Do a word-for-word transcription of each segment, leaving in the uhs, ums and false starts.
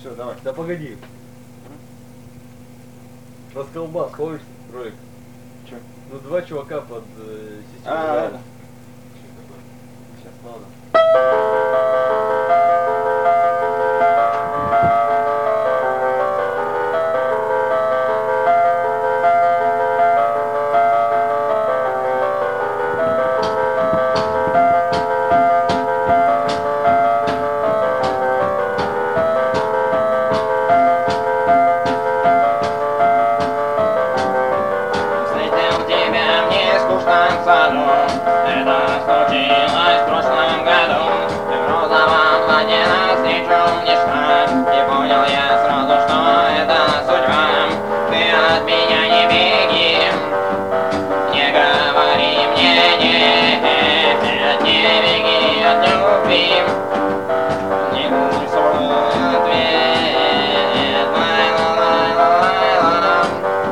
Все, давай. Да погоди. Расколбас, помнишь ролик? Че? Ну два чувака под э, систему. А, это. Сейчас, ладно. Встретил тебя в нескучном саду. Это случилось в прошлом году. Ты в розовом платье навстречу мне шла. И понял я сразу, что это судьба. Ты от меня не беги, не говори мне нет, не беги от любви. Не гусь свой ответ. Лай-ла-лай-ла-лай-ла.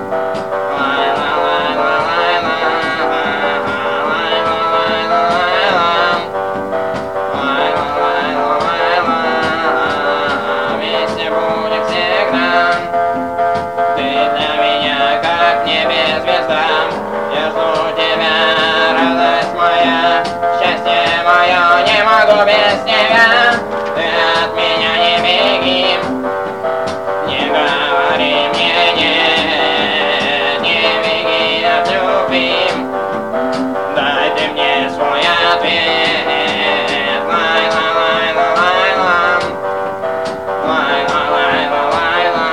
Вместе будем всегда. Ты для меня как в небе звезда. Я жду тебя, радость моя, счастье мое, не могу без тебя. Ты от меня не беги, не говори мне нет, не беги от любви. Дай ты мне свой ответ. Лай-ла-лай-ла-лай-ла. Лай-ла-лай-ла-лай-ла.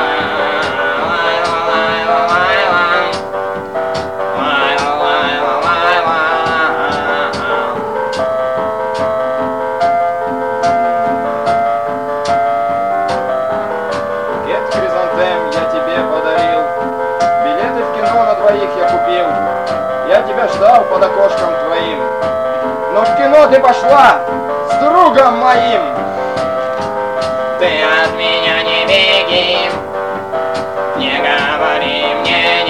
Лай-ла-лай-ла-лай-ла. Лай-ла-лай-ла-лай-ла. Букет хризантем я тебе подарил. Билеты в кино на двоих я купил. Я тебя ждал под окошком твоим. Но в кино ты пошла с другом моим. Ты от меня не беги, не говори мне